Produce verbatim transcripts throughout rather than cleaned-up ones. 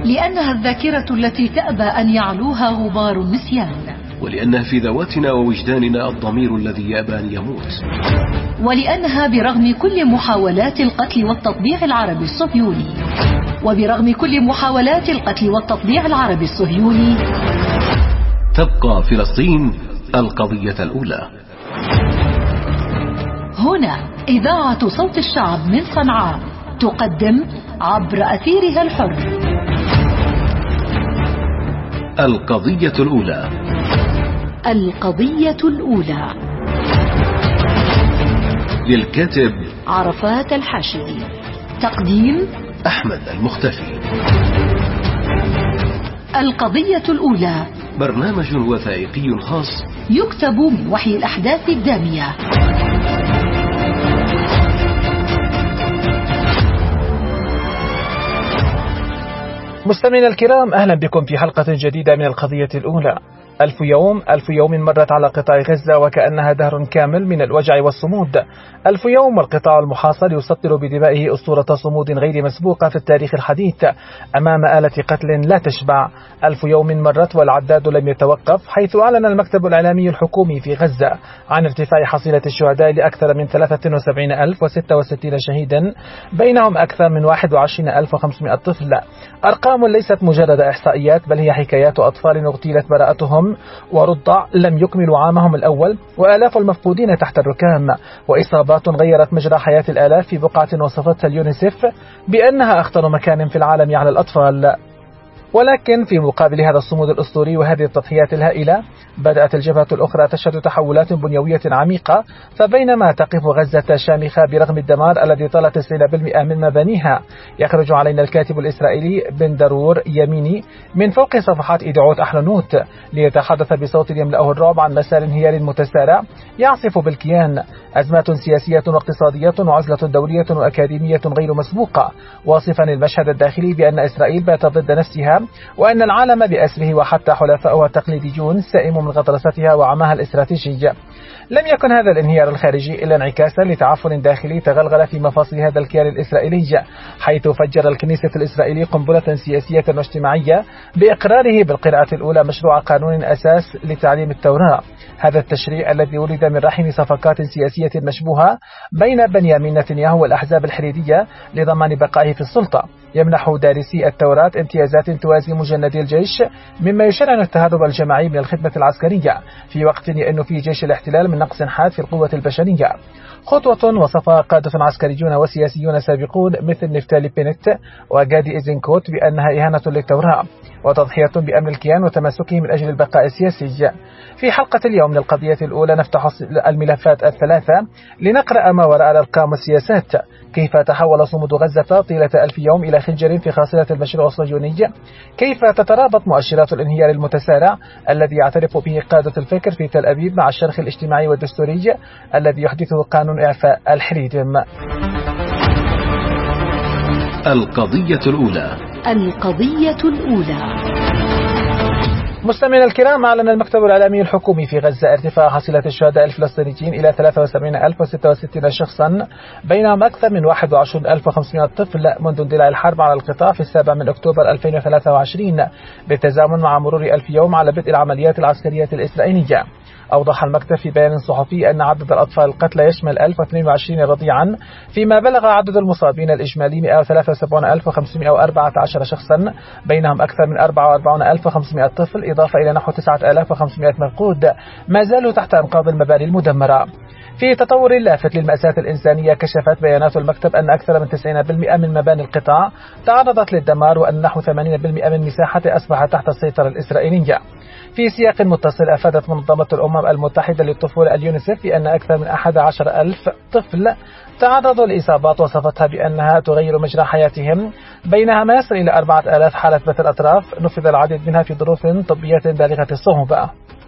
لأنها الذاكرة التي تأبى أن يعلوها غبار النسيان، ولأنها في ذواتنا ووجداننا الضمير الذي يأبى أن يموت، ولأنها برغم كل محاولات القتل والتطبيع العربي الصهيوني وبرغم كل محاولات القتل والتطبيع العربي الصهيوني تبقى فلسطين القضية الأولى. هنا إذاعة صوت الشعب من صنعاء تقدم عبر أثيرها الحر القضية الأولى. القضية الأولى للكاتب عرفات الحاشدي، تقديم أحمد المختفي. القضية الأولى برنامج وثائقي خاص يكتب من وحي الأحداث الدامية. مستمعينا الكرام، أهلا بكم في حلقة جديدة من القضية الأولى. ألف يوم ألف يوم مرت على قطاع غزة وكأنها دهر كامل من الوجع والصمود. ألف يوم والقطاع المحاصر يسطر بدمائه أسطورة صمود غير مسبوقة في التاريخ الحديث أمام آلة قتل لا تشبع. ألف يوم مرت والعداد لم يتوقف، حيث أعلن المكتب الإعلامي الحكومي في غزة عن ارتفاع حصيلة الشهداء لأكثر من ثلاثة وسبعين ألف وستة وستين شهيدا، بينهم أكثر من واحد وعشرين ألف وخمسمائة طفل. أرقام ليست مجرد إحصائيات، بل هي حكايات أطفال اغتيلت براءتهم ورضع لم يكملوا عامهم الأول، وآلاف المفقودين تحت الركام، وإصابات غيرت مجرى حياة الآلاف في بقعة وصفتها اليونيسف بأنها أخطر مكان في العالم على الأطفال. ولكن في مقابل هذا الصمود الأسطوري وهذه التضحيات الهائلة، بدأت الجبهة الأخرى تشهد تحولات بنيوية عميقة. فبينما تقف غزة شامخة برغم الدمار الذي طال تسعين بالمئة من مبانيها، يخرج علينا الكاتب الإسرائيلي بن درور يميني من فوق صفحات إيدعوت أحلنوت ليتحدث بصوت يملأه الرعب عن مسار انهيار متسارع يعصف بالكيان، أزمات سياسية واقتصادية وعزلة دولية وأكاديمية غير مسبوقة، واصفا المشهد الداخلي بأن إسرائيل باتت ضد نفسها، وأن العالم بأسره وحتى حلفائها التقليديون سائم من غطرستها وعماها الاستراتيجي. لم يكن هذا الانهيار الخارجي إلا انعكاسا لتعفن داخلي تغلغل في مفاصل هذا الكيان الإسرائيلي، حيث فجر الكنيسة الإسرائيلي قنبلة سياسية واجتماعية بإقراره بالقراءة الأولى مشروع قانون أساس لتعليم التوراة. هذا التشريع الذي ولد من رحم صفقات سياسية مشبوهة بين بنيامين نتنياهو والأحزاب الحريرية لضمان بقائه في السلطة، يمنح دارسي التوراة امتيازات توازي مجندي الجيش، مما يشرع التهرب الجماعي من الخدمة العسكرية في وقت يئن فيه جيش الاحتلال من نقص حاد في القوة البشرية. خطوة وصفها قادة عسكريون وسياسيون سابقون مثل نفتالي بينت وجادي إيزنكوت بأنها إهانة للتوراة وتضحية بأمن الكيان وتمسكه من أجل البقاء السياسي. في حلقة اليوم من القضية الأولى نفتح الملفات الثلاثة لنقرأ ما وراء الأرقام والسياسات. كيف تحول صمود غزة طيلة ألف يوم إلى خنجر في خاصرة المشروع الصهيوني؟ كيف تترابط مؤشرات الانهيار المتسارع الذي يعترف به قادة الفكر في تل أبيب مع الشرخ الاجتماعي والدستوري الذي يحدثه قانون إعفاء الحريريم؟ القضية الأولى. القضية الأولى. مستمعينا الكرام، أعلن المكتب الإعلامي الحكومي في غزة ارتفاع حصيلة الشهداء الفلسطينيين إلى ثلاثة وسبعين ألف وستة وستين شخصا، بينهم أكثر من واحد وعشرين ألف وخمسمائة طفل منذ اندلاع الحرب على القطاع في السابع من أكتوبر ألفين وثلاثة وعشرين، بالتزامن مع مرور ألف يوم على بدء العمليات العسكرية الإسرائيلية. أوضح المكتب في بيان صحفي أن عدد الأطفال القتلى يشمل ألف واثنين وعشرين رضيعا، فيما بلغ عدد المصابين الإجمالي مئة وثلاثة وسبعين ألف وخمسمائة وأربعة عشر شخصا، بينهم أكثر من أربعة وأربعين ألف وخمسمائة طفل، إضافة إلى نحو تسعة آلاف وخمسمائة مفقود ما زالوا تحت أنقاض المباني المدمرة. في تطور لافت للمأساة الإنسانية، كشفت بيانات المكتب أن أكثر من تسعين بالمئة من مباني القطاع تعرضت للدمار، وأن نحو ثمانين بالمئة من مساحته أصبحت تحت السيطرة الإسرائيلية. في سياق متصل، أفادت منظمة الأمم المتحدة للطفولة اليونيسف بأن أكثر من أحد عشر ألف طفل تعرضوا لإصابات وصفتها بأنها تغير مجرى حياتهم، بينها ما يصل إلى أربعة آلاف حالة بث الأطراف، نفذ العديد منها في ظروف طبية بالغة الصعوبة.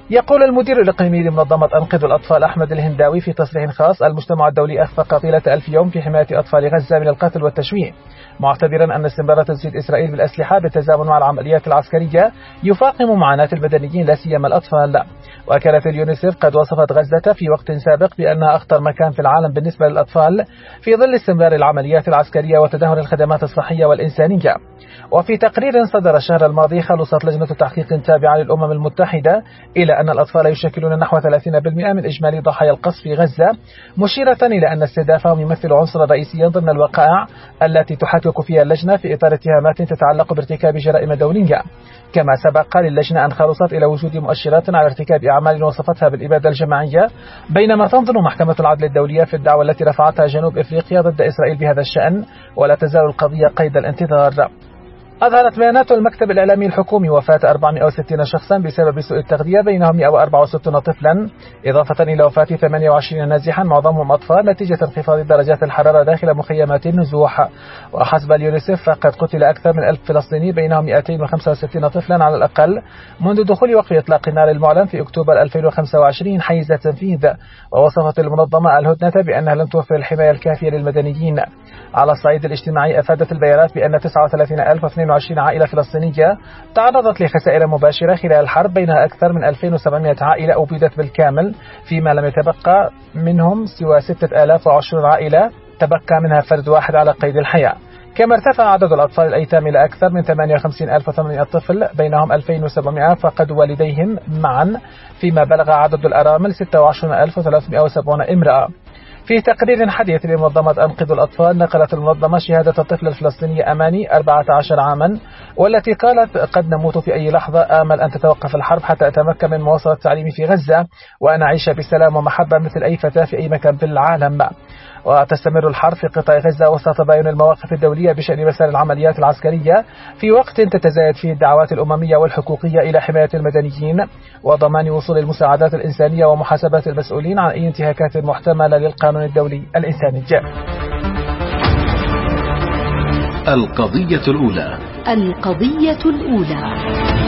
يقول المدير الإقليمي لمنظمة أنقذوا الأطفال أحمد الهنداوي في تصريح خاص: المجتمع الدولي أخفق طيلة ألف يوم في حماية أطفال غزة من القتل والتشويه، معتبرا أن استمرار تزويد إسرائيل بالأسلحة بالتزامن مع العمليات العسكرية يفاقم معاناة المدنيين لا سيما الأطفال. وكالة اليونيسف قد وصفت غزة في وقت سابق بأنها أخطر مكان في العالم بالنسبة للأطفال في ظل استمرار العمليات العسكرية وتدهور الخدمات الصحية والإنسانية. وفي تقرير صدر الشهر الماضي خلصت لجنة تحقيق تابعة للأمم المتحدة إلى أن الأطفال يشكلون نحو ثلاثين بالمئة من إجمالي ضحايا القصف في غزة، مشيرة إلى أن استهدافهم يمثل عنصرا رئيسيا ضمن الوقائع التي تحقق فيها اللجنة في إطار اتهامات تتعلق بارتكاب جرائم دولية. كما سبق للجنة أن خلصت إلى وجود مؤشرات على ارتكاب أعمال وصفتها بالإبادة الجماعية، بينما تنظر محكمة العدل الدولية في الدعوى التي رفعتها جنوب إفريقيا ضد إسرائيل بهذا الشأن، ولا تزال القضية قيد الانتظار. أظهرت بيانات المكتب الإعلامي الحكومي وفاة أربعمئة وستين شخصا بسبب سوء التغذية، بينهم مئة وأربعة وستين طفلا، إضافة إلى وفاة ثمانية وعشرين نازحا معظمهم أطفال نتيجة انخفاض درجات الحرارة داخل مخيمات النزوح. وحسب اليونيسف فقد قتل أكثر من ألف فلسطيني، بينهم مئتين وخمسة وستين طفلا على الأقل، منذ دخول وقف إطلاق النار المعلن في أكتوبر ألفين وخمسة وعشرين حيز التنفيذ. ووصفت المنظمة الهدنة بأنها لم توفر الحماية الكافية للمدنيين. على الصعيد الاجتماعي أفادت البيانات بأن تسعة وثلاثين ألف واثنين وعشرين عائلة فلسطينية تعرضت لخسائر مباشرة خلال الحرب، بينها أكثر من ألفين وسبعمئة عائلة أبيدت بالكامل، فيما لم يتبقى منهم سوى ستة آلاف وعشرين عائلة تبقى منها فرد واحد على قيد الحياة. كما ارتفع عدد الأطفال الأيتام إلى أكثر من ثمانية وخمسين ألف وثمانمئة طفل، بينهم ألفين وسبعمئة فقدوا والديهم معا، فيما بلغ عدد الأرامل ستة وعشرين ألف وثلاثمئة وسبعين امرأة. في تقرير حديث لمنظمة أنقذوا الأطفال نقلت المنظمة شهادة الطفل الفلسطيني أماني أربعة عشر عاما، والتي قالت: قد نموت في أي لحظة، آمل أن تتوقف الحرب حتى أتمكن من مواصلة تعليمي في غزة وأن أعيش بسلام ومحبة مثل أي فتاة في أي مكان في العالم. وتستمر الحرب في قطاع غزة وسط تباين المواقف الدولية بشأن مسار العمليات العسكرية، في وقت تتزايد فيه الدعوات الأممية والحقوقية إلى حماية المدنيين وضمان وصول المساعدات الإنسانية ومحاسبة المسؤولين عن أي انتهاكات محتملة للقانون الدولي الإنساني. القضية الأولى. القضية الأولى.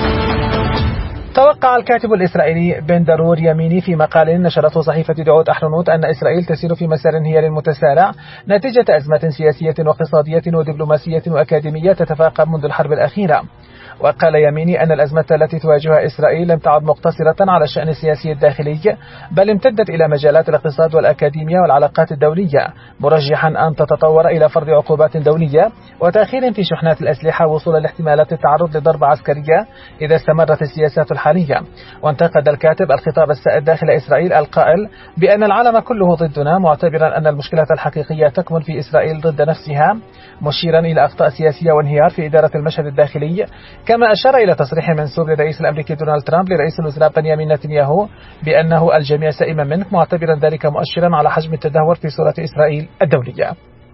توقع الكاتب الإسرائيلي بن دارور يميني في مقال نشرته صحيفة دعوت أحرنوت أن إسرائيل تسير في مسار انهيار متسارع نتيجة أزمات سياسية واقتصادية ودبلوماسية وأكاديمية تتفاقم منذ الحرب الأخيرة. وقال يميني أن الأزمة التي تواجهها إسرائيل لم تعد مقتصرة على الشأن السياسي الداخلي، بل امتدت إلى مجالات الاقتصاد والأكاديمية والعلاقات الدولية، مرجحا أن تتطور إلى فرض عقوبات دولية وتأخير في شحنات الأسلحة وصولا لاحتمالات التعرض لضربة عسكرية إذا استمرت السياسات الحالية. وانتقد الكاتب الخطاب السائد داخل إسرائيل القائل بأن العالم كله ضدنا، معتبرا أن المشكلة الحقيقية تكمن في إسرائيل ضد نفسها، مشيرا إلى أخطاء سياسية وانهيار في إدارة المشهد الداخلي. كما أشار إلى تصريح منسوب للرئيس الأمريكي دونالد ترامب لرئيس الوزراء بنيامين نتنياهو بأنه الجميع سئم منك، معتبرا ذلك مؤشرا على حجم التدهور في صورة إسرائيل الدولية.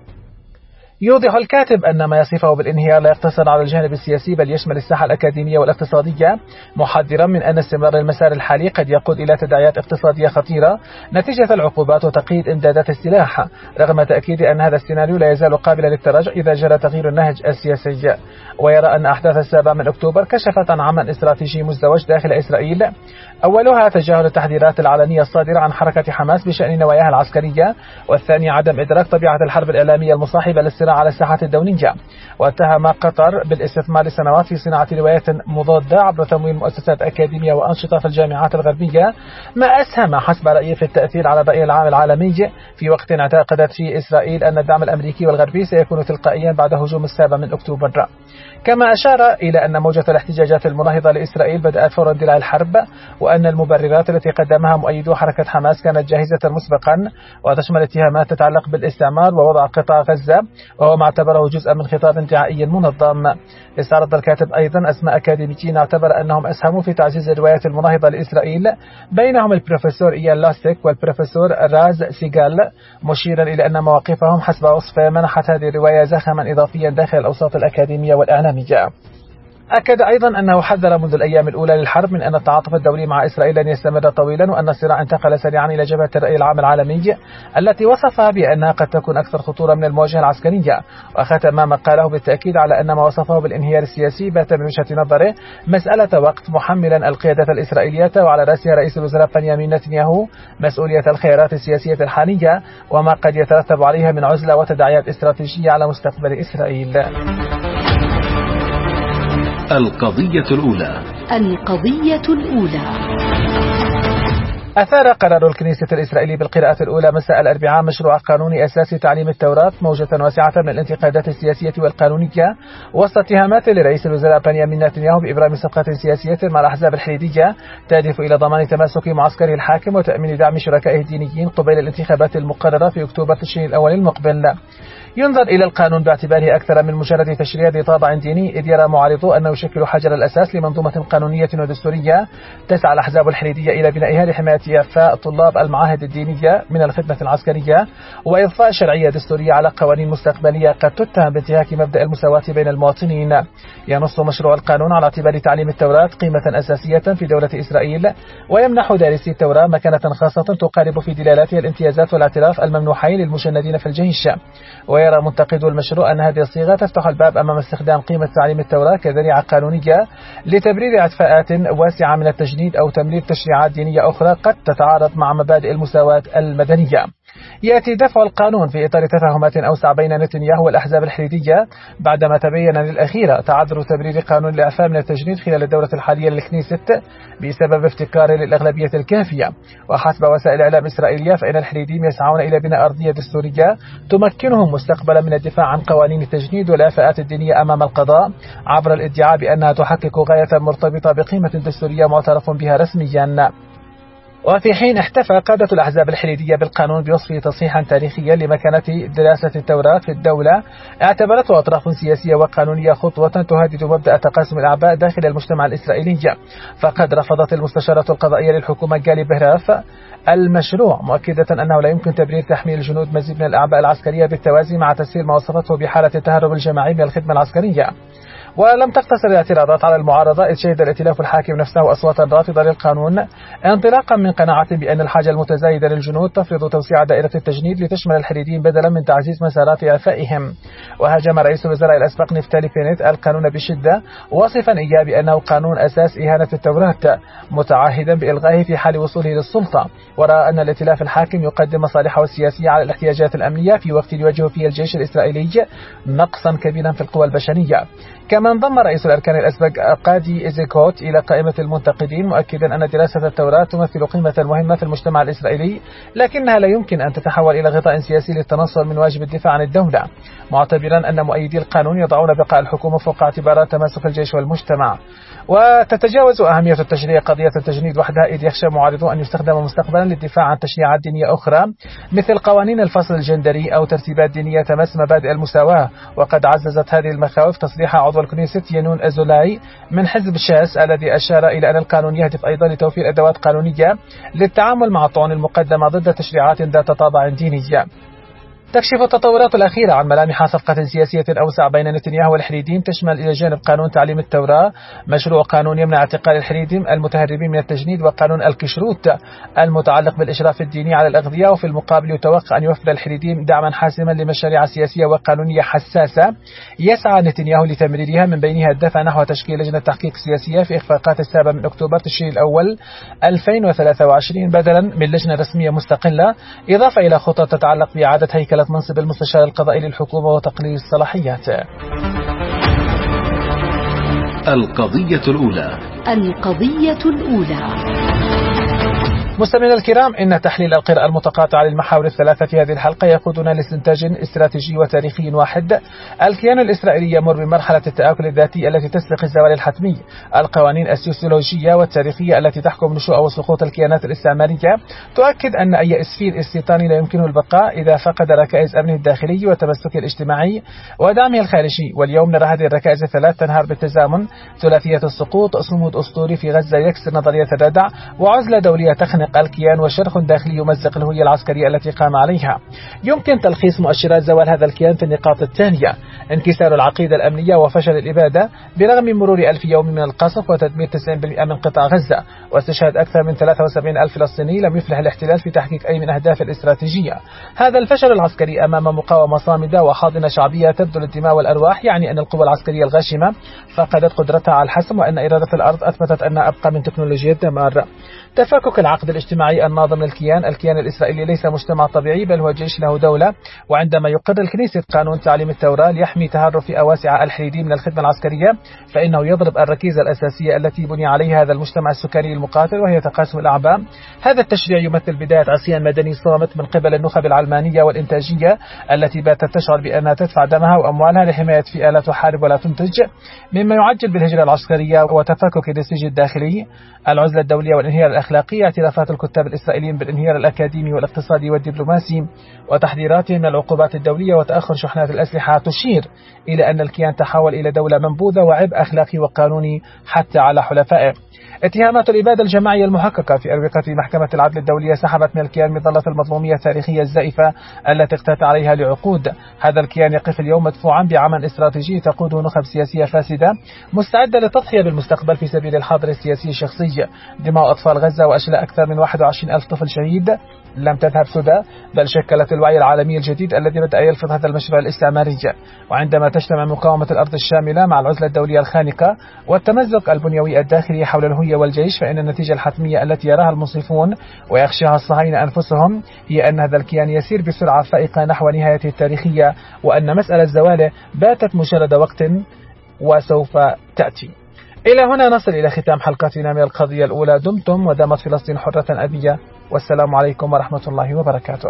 يوضح الكاتب أن ما يصفه بالانهيار لا يقتصر على الجانب السياسي بل يشمل الساحة الأكاديمية والاقتصادية، محذرا من أن استمرار المسار الحالي قد يقود إلى تداعيات اقتصادية خطيرة نتيجة العقوبات وتقييد إمدادات السلاح، رغم تأكيد أن هذا السيناريو لا يزال قابلا للتراجع إذا جرى تغيير النهج السياسي. ويرى أن أحداث السابع من أكتوبر كشفت عن عمل استراتيجي مزدوج داخل إسرائيل، أولها تجاهل التحذيرات العلنية الصادرة عن حركة حماس بشأن نواياها العسكرية، والثاني عدم إدراك طبيعة الحرب الإعلامية المصاحبة للصراع على الساحة الدولية. واتهم قطر بالاستثمار لسنوات في صناعة روايات مضادة عبر تمويل مؤسسات أكاديمية وأنشطة في الجامعات الغربية، ما أسهم حسب رأيه في التأثير على الرأي العام العالمي، في وقت اعتقدت فيه إسرائيل أن الدعم الأمريكي والغربي سيكون تلقائيا بعد هجوم السابع من أكتوبر. كما أشار إلى أن موجة الاحتجاجات المناهضة لإسرائيل بدأت فور اندلاع الحرب، وأن المبررات التي قدمها مؤيدو حركة حماس كانت جاهزة مسبقا، وتشمل اتهامات تتعلق بالاستعمار ووضع قطاع غزة، وهو ما اعتبره جزءا من خطاب انتهائي منظم. استعرض الكاتب أيضا أسماء أكاديميين اعتبر أنهم أسهموا في تعزيز الروايات المناهضة لإسرائيل، بينهم البروفيسور إيان لاستيك والبروفيسور راز سيغال، مشيرا إلى أن مواقفهم حسب وصفه منحت هذه الرواية زخما إضافيا داخل الأوساط الأكاديمية والإعلامية. أكد أيضا أنه حذر منذ الأيام الأولى للحرب من أن التعاطف الدولي مع إسرائيل لن يستمر طويلا، وأن الصراع انتقل سريعا إلى جبهة الرأي العام العالمي التي وصفها بأنها قد تكون أكثر خطورة من المواجهة العسكرية. وختم ما قاله بالتأكيد على أن ما وصفه بالانهيار السياسي بات من وجهة نظره مسألة وقت، محملا القيادة الإسرائيلية وعلى رأسها رئيس الوزراء بنيامين نتنياهو مسؤولية الخيارات السياسية الحالية وما قد يترتب عليها من عزلة وتداعيات استراتيجية على مستقبل إسرائيل. القضية الأولى. القضية الأولى. أثار قرار الكنيسة الإسرائيلي بالقراءة الأولى مساء الأربعاء مشروع قانون أساسي تعليم التوراة موجة واسعة من الانتقادات السياسية والقانونية وسط اتهامات لرئيس الوزراء بنيامين نتنياهو بإبرام صفقة سياسية مع الأحزاب الحديدية تهدف إلى ضمان تماسك معسكره الحاكم وتأمين دعم شركائه الدينيين قبيل الانتخابات المقررة في أكتوبر تشرين الأول المقبل. ينظر إلى القانون باعتباره أكثر من مجرد تشريع ذي طابع ديني، إذ يرى معارضوه أنه يشكل حجر الأساس لمنظومة قانونية ودستورية تسعى الأحزاب الحديدية إلى بنائها لحماية إعفاء طلاب المعاهد الدينية من الخدمة العسكرية وإضفاء شرعية دستورية على قوانين مستقبلية قد تتهم بانتهاك مبدأ المساواة بين المواطنين. ينص مشروع القانون على اعتبار تعليم التوراة قيمة أساسية في دولة إسرائيل، ويمنح دارسي التوراة مكانة خاصة تقارب في دلالاتها الامتيازات والاعتراف الممنوحين للمجندين في الجيش. ويرى منتقدو المشروع أن هذه الصيغة تفتح الباب أمام استخدام قيمة تعليم التوراة كذريعة قانونية لتبرير إعفاءات واسعة من التجنيد أو تمرير تشريعات دينية أخرى قد تتعارض مع مبادئ المساواة المدنية. يأتي دفع القانون في إطار تفاهمات أوسع بين نتنياهو والأحزاب الحديدية بعدما تبين للأخيرة تعذر تبرير قانون الإعفاء من التجنيد خلال الدورة الحالية للكنيست بسبب افتقار للأغلبية الكافية. وحسب وسائل إعلام إسرائيلية فإن الحديديين يسعون إلى بناء أرضية دستورية تمكنهم مستقبلا من الدفاع عن قوانين التجنيد والإعفاءات الدينية أمام القضاء عبر الادعاء بأنها تحقق غاية مرتبطة بقيمة دستورية معترف بها رسميا. وفي حين احتفى قادة الأحزاب الحديدية بالقانون بوصفه تصحيحا تاريخيا لمكانة دراسة التوراة في الدولة، اعتبرته أطراف سياسية وقانونية خطوة تهدد مبدأ تقاسم الأعباء داخل المجتمع الإسرائيلي. فقد رفضت المستشارة القضائية للحكومة جالي بهراف المشروع، مؤكدة أنه لا يمكن تبرير تحميل الجنود مزيد من الأعباء العسكرية بالتوازي مع تسهيل ما وصفته بحالة التهرب الجماعي من الخدمة العسكرية. ولم تقتصر الاعتراضات على المعارضة، إذ شهد الائتلاف الحاكم نفسه أصواتا رافضة للقانون انطلاقا من قناعة بأن الحاجة المتزايدة للجنود تفرض توسيع دائرة التجنيد لتشمل الحديديين بدلا من تعزيز مسارات إعفائهم. وهاجم رئيس الوزراء الأسبق نفتالي بينيت القانون بشدة، واصفا إياه بأنه قانون أساس إهانة التوراة، متعهدا بإلغائه في حال وصوله للسلطة. ورأى أن الائتلاف الحاكم يقدم مصالحه السياسية على الاحتياجات الأمنية في وقت يواجه فيه الجيش الإسرائيلي نقصا كبيرا في القوى البشرية. كما انضم رئيس الأركان الأسبق قادي إزيكوت إلى قائمة المنتقدين، مؤكدا أن دراسة التوراة تمثل قيمة مهمة في المجتمع الإسرائيلي، لكنها لا يمكن أن تتحول إلى غطاء سياسي للتنصل من واجب الدفاع عن الدولة، معتبرا أن مؤيدي القانون يضعون بقاء الحكومة فوق اعتبارات تماسك الجيش والمجتمع. وتتجاوز أهمية التشريع قضية التجنيد وحدها، إذ يخشى معارضو أن يستخدم مستقبلا للدفاع عن تشريعات دينية أخرى مثل قوانين الفصل الجندري أو ترتيبات دينية تمس مبادئ المساواة. وقد عززت هذه المخاوف تصريح عضو الكنيست ينون أزولاي من حزب شاس الذي أشار إلى أن القانون يهدف أيضا لتوفير أدوات قانونية للتعامل مع الطعون المقدمة ضد تشريعات ذات طابع ديني. تكشف التطورات الأخيرة عن ملامح صفقة سياسية أوسع بين نتنياهو والحديديين، تشمل إلى جانب قانون تعليم التوراة مشروع قانون يمنع اعتقال الحديديين المتهربين من التجنيد، وقانون الكشروت المتعلق بالإشراف الديني على الأغذية. وفي المقابل يتوقع أن يوفر الحديديين دعما حاسما لمشاريع سياسية وقانونية حساسة يسعى نتنياهو لتمريرها، من بينها الدفع نحو تشكيل لجنة تحقيق سياسية في إخفاقات السابع من أكتوبر تشرين الأول ألفين وثلاثة وعشرين بدلا من لجنة رسمية مستقلة، إضافة إلى خطط تتعلق بإعادة هيكلة منصب المستشار القضائي للحكومة وتقليل الصلاحيات. القضية الأولى. القضية الأولى. مستمعينا الكرام، إن تحليل القراءة المتقاطعة للمحاور الثلاثة في هذه الحلقة يقودنا لاستنتاج استراتيجي وتاريخي واحد. الكيان الإسرائيلي يمر بمرحلة التآكل الذاتي التي تسبق الزوال الحتمي. القوانين السوسيولوجية والتاريخية التي تحكم نشوء وسقوط الكيانات الاستعمارية تؤكد أن أي إسفير استيطاني لا يمكنه البقاء إذا فقد ركائز أمنه الداخلي وتمسكه الاجتماعي ودعمه الخارجي. واليوم نرى هذه الركائز الثلاث تنهار بالتزامن: ثلاثية السقوط، صمود أسطوري في غزة يكسر نظرية الردع، وعزلة دولية تخنق الكيان وشرخ داخلي يمزق الهوية العسكرية التي قام عليها. يمكن تلخيص مؤشرات زوال هذا الكيان في النقاط التالية: انكسار العقيدة الأمنية وفشل الإبادة برغم مرور ألف يوم من القصف وتدمير تسعين بالمئة من قطاع غزة واستشهاد أكثر من ثلاثة وسبعين ألف فلسطيني، لم يفلح الاحتلال في تحقيق أي من أهداف الاستراتيجية. هذا الفشل العسكري أمام مقاومة صامدة وحاضنة شعبية تبذل الدماء والأرواح يعني أن القوى العسكرية الغاشمة فقدت قدرتها على الحسم، وأن إرادة الأرض أثبتت أنها أبقى من تكنولوجيا الدمار. تفكك العقد الاجتماعي الناظم للكيان، الكيان الإسرائيلي ليس مجتمع طبيعي بل هو جيش له دولة، وعندما يقرر الكنيسة قانون تعليم التوراة ليحمي تهرب فئة واسعة الحريدي من الخدمة العسكرية فإنه يضرب الركيزة الأساسية التي بني عليها هذا المجتمع السكاني المقاتل وهي تقاسم الأعباء. هذا التشريع يمثل بداية عصيان مدني صامت من قبل النخب العلمانية والإنتاجية التي باتت تشعر بأنها تدفع دمها وأموالها لحماية فئة لا تحارب ولا تنتج، مما يعجل بالهجرة العسكرية وتفكك النسيج الداخلي، العزلة الدولية والانهيار الأخلاقي، اعترافات الكتاب الإسرائيليين بالانهيار الأكاديمي والاقتصادي والدبلوماسي وتحذيراتهم من العقوبات الدولية وتأخر شحنات الأسلحة تشير إلى أن الكيان تحول إلى دولة منبوذة وعبء أخلاقي وقانوني حتى على حلفائه. اتهامات الإبادة الجماعية المحققة في أروقة محكمة العدل الدولية سحبت من الكيان مظلة المظلومية التاريخية الزائفة التي اقتات عليها لعقود. هذا الكيان يقف اليوم مدفوعا بعمل استراتيجي تقوده نخب سياسية فاسدة مستعدة للتضحية بالمستقبل في سبيل الحاضر السياسي الشخصي. دماء أطفال غزة وأشلاء أكثر من واحد وعشرين ألف طفل شهيد لم تذهب سدى، بل شكلت الوعي العالمي الجديد الذي بدأ يلفظ هذا المشروع الاستعماري. وعندما تجتمع مقاومة الأرض الشاملة مع العزلة الدولية الخانقة والتمزق البنيوي الداخلي حول الهوية والجيش، فإن النتيجة الحتمية التي يراها المنصفون ويخشاها الصهاينة أنفسهم هي أن هذا الكيان يسير بسرعة فائقة نحو نهايته التاريخية، وأن مسألة زواله باتت مجرد وقت وسوف تأتي. إلى هنا نصل إلى ختام حلقتنا من القضية الأولى. دمتم ودامت فلسطين حرة أبية، والسلام عليكم ورحمة الله وبركاته.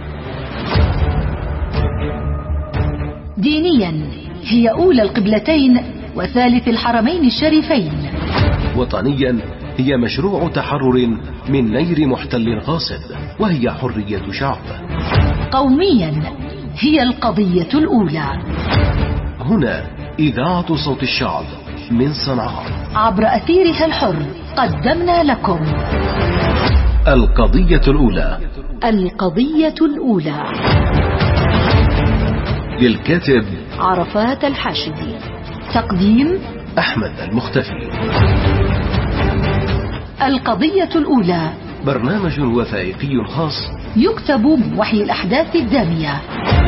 دينيا هي أولى القبلتين وثالث الحرمين الشريفين. وطنيا هي مشروع تحرر من نير محتل غاصب وهي حرية شعب. قوميا هي القضية الأولى. هنا إذاعة صوت الشعب من صنعاء عبر أثيرها الحر قدمنا لكم القضية الأولى. القضية الأولى للكاتب عرفات الحاشدي، تقديم أحمد المختفي. القضية الأولى برنامج وثائقي خاص يكتب من وحي الأحداث الدامية